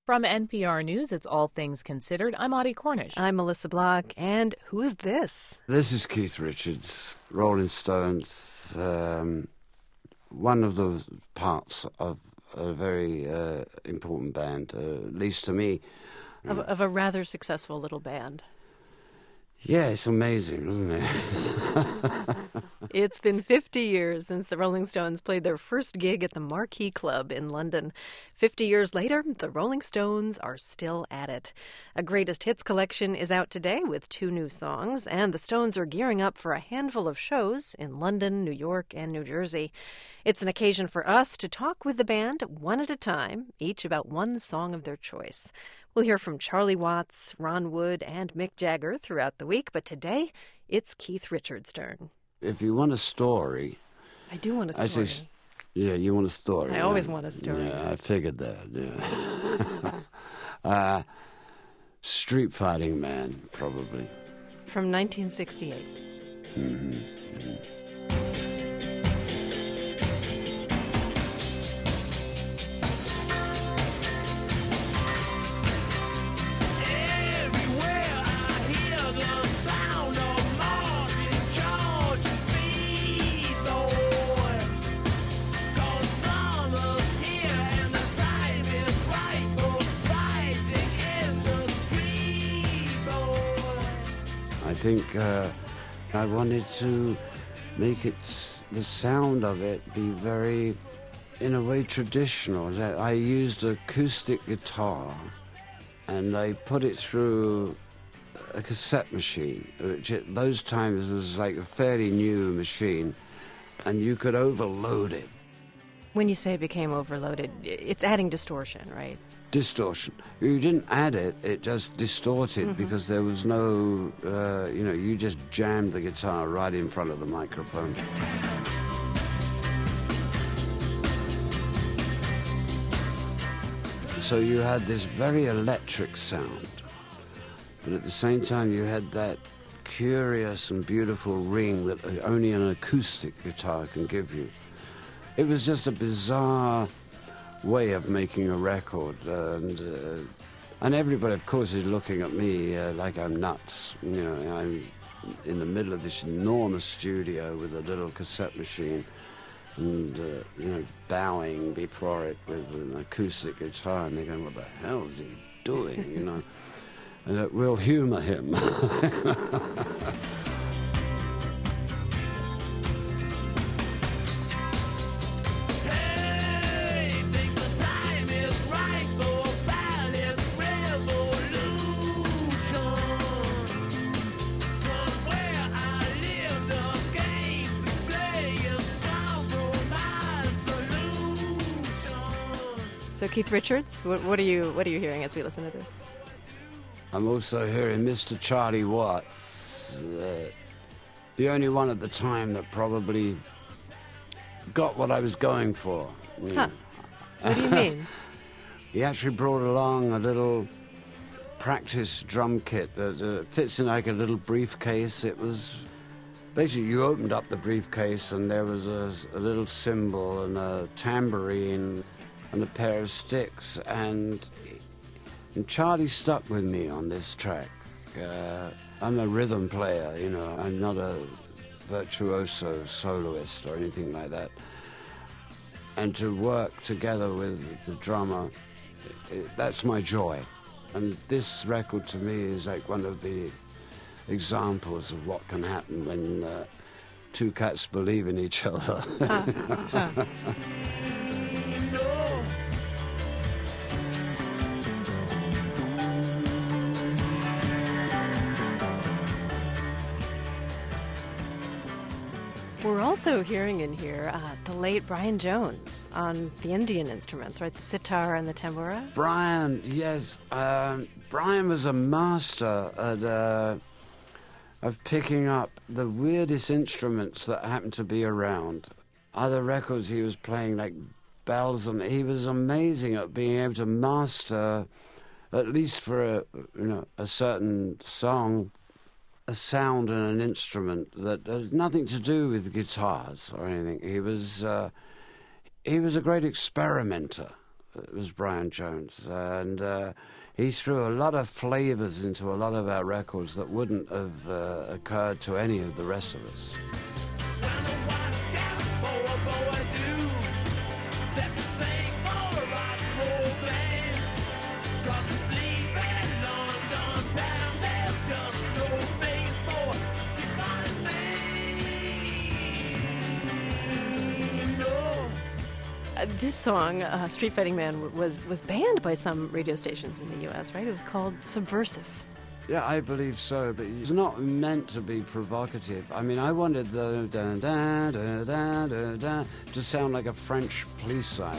From NPR News, it's All Things Considered. I'm Audie Cornish. I'm Melissa Block, and who's this? This is Keith Richards, Rolling Stones, one of the parts of a very important band, at least to me. Of a rather successful little band. Yeah, it's amazing, isn't it? It's been 50 years since the Rolling Stones played their first gig at the Marquee Club in London. 50 years later, the Rolling Stones are still at it. A greatest hits collection is out today with 2 new songs, and the Stones are gearing up for a handful of shows in London, New York, and New Jersey. It's an occasion for us to talk with the band one at a time, each about one song of their choice. We'll hear from Charlie Watts, Ron Wood, and Mick Jagger throughout the week, but today it's Keith Richards' turn. If you want a story... I do want a story. Yeah, you want a story. I always want a story. Yeah, I figured that, yeah. Street Fighting Man, probably. From 1968. I think I wanted to make it, the sound of it, be very, in a way, traditional. I used acoustic guitar and I put it through a cassette machine, which at those times was like a fairly new machine, and you could overload it. When you say it became overloaded, it's adding distortion, right? Distortion. You didn't add it, it just distorted because there was no, you just jammed the guitar right in front of the microphone. So you had this very electric sound, but at the same time you had that curious and beautiful ring that only an acoustic guitar can give you. It was just a bizarre way of making a record, and everybody, of course, is looking at me like I'm nuts. You know, I'm in the middle of this enormous studio with a little cassette machine, and bowing before it with an acoustic guitar, and they're going, "What the hell is he doing?" You know, and we'll humor him. So Keith Richards, what are you hearing as we listen to this? I'm also hearing Mr. Charlie Watts, the only one at the time that probably got what I was going for. Huh. What do you mean? He actually brought along a little practice drum kit that fits in like a little briefcase. It was basically, you opened up the briefcase and there was a little cymbal and a tambourine and a pair of sticks, and Charlie stuck with me on this track. I'm a rhythm player, you know, I'm not a virtuoso soloist or anything like that. And to work together with the drummer, that's my joy. And this record to me is like one of the examples of what can happen when two cats believe in each other. We're also hearing in here the late Brian Jones on the Indian instruments, right? The sitar and the tambura. Brian, yes. Brian was a master at, of picking up the weirdest instruments that happened to be around. Other records he was playing like bells, and he was amazing at being able to master, at least for a certain song, a sound and an instrument that had nothing to do with guitars or anything. He was a great experimenter, It was Brian Jones, and he threw a lot of flavors into a lot of our records that wouldn't have occurred to any of the rest of us. This song, Street Fighting Man, was banned by some radio stations in the U.S., right? It was called Subversive. Yeah, I believe so, but it's not meant to be provocative. I mean, I wanted the da-da-da-da-da-da to sound like a French police siren.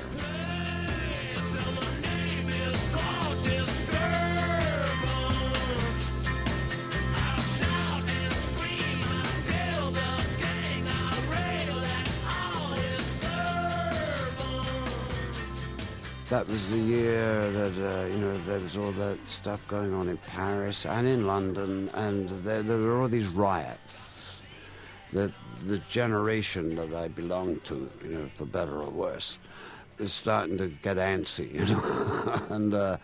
That was the year that, there was all that stuff going on in Paris and in London, and there were all these riots. The generation that I belonged to, for better or worse, is starting to get antsy, and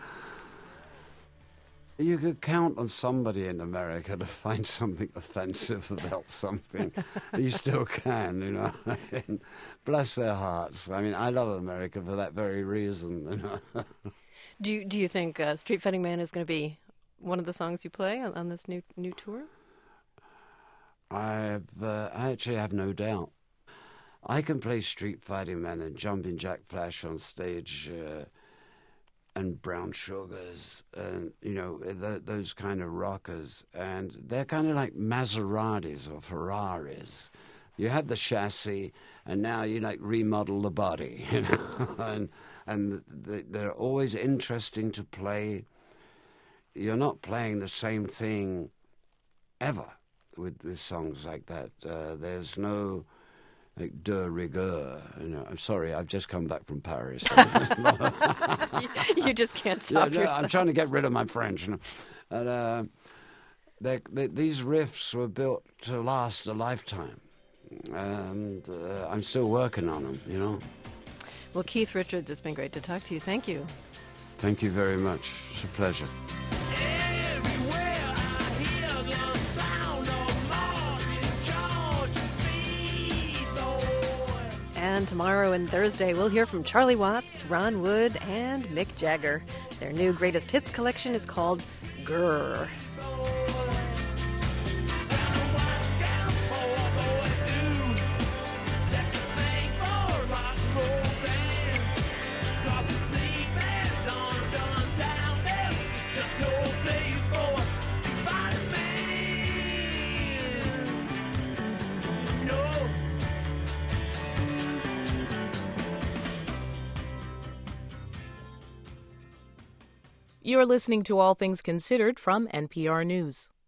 you could count on somebody in America to find something offensive about something. You still can, Bless their hearts. I mean, I love America for that very reason, Do you think Street Fighting Man is going to be one of the songs you play on this new tour? I actually have no doubt. I can play Street Fighting Man and Jumping Jack Flash on stage, and Brown Sugars, and those kind of rockers, and they're kind of like Maseratis or Ferraris. You have the chassis, and now you remodel the body, and they're always interesting to play. You're not playing the same thing ever with songs like that. There's no de rigueur. I'm sorry, I've just come back from Paris. You just can't stop yourself. I'm trying to get rid of my French. And these riffs were built to last a lifetime. And I'm still working on them, Well, Keith Richards, it's been great to talk to you. Thank you. Thank you very much. It's a pleasure. And tomorrow and Thursday, we'll hear from Charlie Watts, Ron Wood, and Mick Jagger. Their new greatest hits collection is called Grrr. You're listening to All Things Considered from NPR News.